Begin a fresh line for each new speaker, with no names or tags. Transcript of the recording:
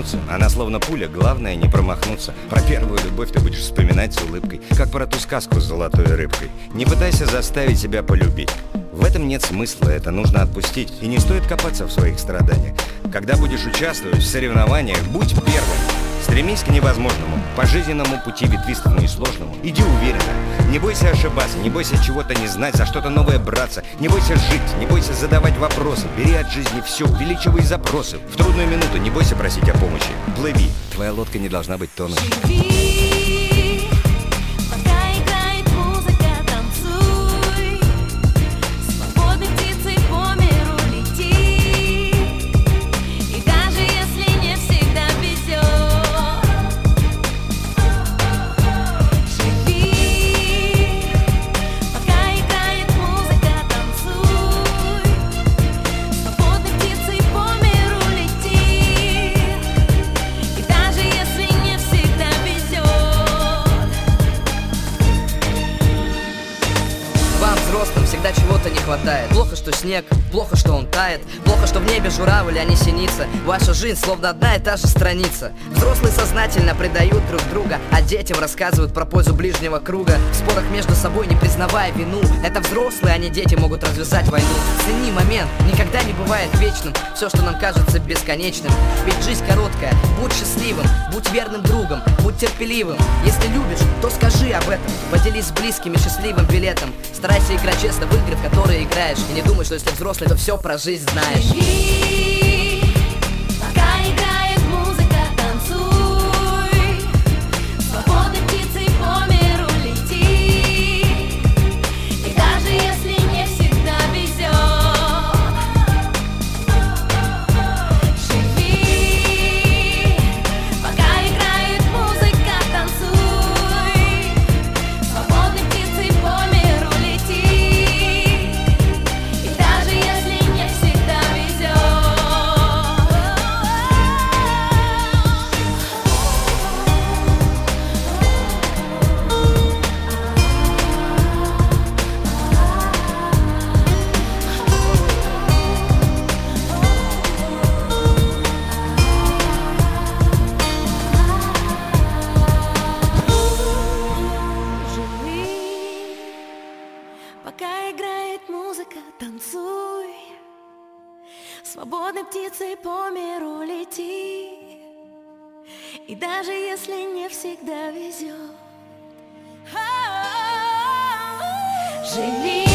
вернуться. Она словно пуля, главное не промахнуться. Про первую любовь ты будешь вспоминать с улыбкой, как про ту сказку с золотой рыбкой. Не пытайся заставить себя полюбить. В этом нет смысла, это нужно отпустить. И не стоит копаться в своих страданиях. Когда будешь участвовать в соревнованиях, будь первым. Стремись к невозможному, по жизненному пути ветвистому и сложному. Иди уверенно, не бойся ошибаться, не бойся чего-то не знать, за что-то новое браться. Не бойся жить, не бойся задавать вопросы. Бери от жизни все, увеличивай запросы. В трудную минуту не бойся просить о помощи. Плыви, твоя лодка не должна быть тонущей.
Всегда чего-то не хватает. Плохо, что снег, плохо, что он тает. Плохо, что в небе журавль, а не синица. Ваша жизнь словно одна и та же страница. Взрослые сознательно предают друг друга, а детям рассказывают про пользу ближнего круга. В спорах между собой не признавая вину. Это взрослые, а не дети могут развязать войну. Цени момент, никогда не бывает вечным все, что нам кажется бесконечным. Ведь жизнь короткая, будь счастливым, будь верным другом, будь терпеливым. Если любишь, то скажи об этом. Поделись с близкими счастливым билетом. Старайся играть честно в игры, в которые играешь. И не думай, что если взрослый, то все про жизнь знаешь.
Живи, пока играет музыка, танцуй. Свободной птицей по миру лети. И даже если не всегда везет, живи, пока играет музыка, танцуй. Свободной птицей по миру лети. И даже если не всегда везет. Живи, пока играет музыка, танцуй. Свободной птицей по миру лети. И даже если не всегда везет, живи.